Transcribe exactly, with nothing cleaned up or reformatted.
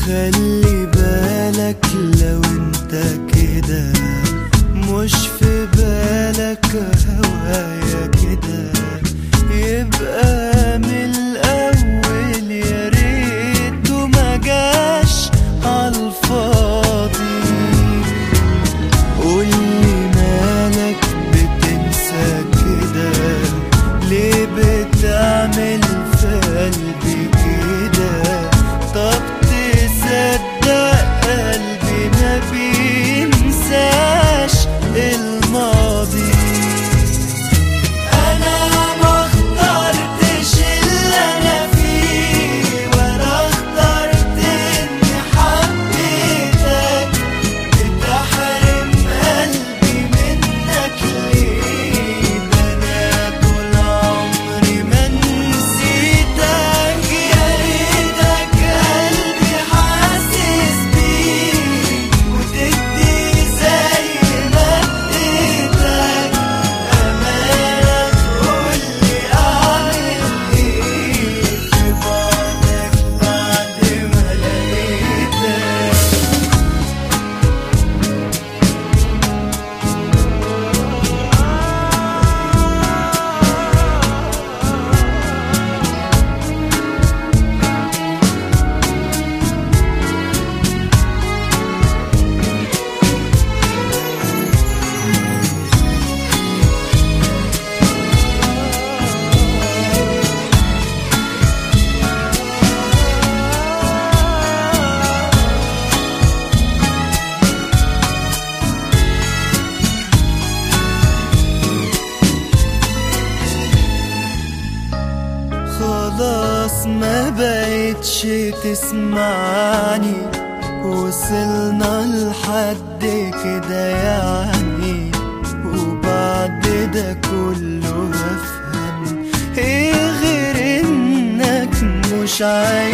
خلي بالك لو انت كده مش في بالك هوايا كده، يبقى من الاول يا ريته ما جاش عالفاضي. قولي مالك بتنسى كده، ليه بتعمل في قلبي كده؟ طب تصدق قلبي ما بينساش الماضي. انا ما اخترتش اللي انا فيه، ولا اخترت اني حبيتك، بتحرم قلبي منك ليه؟ ده انا طول عمري ما نسيتك. يا ريتك قلبي حاسس بيه وتدي زي ما اديتك، امانة تقولي اعمل ايه في بعدك بعد ما لقيتك. خلاص ما بقتش تسمعني، وصلنا لحد كده يعني، وبعد ده كله هفهم ايه غير انك مش عايز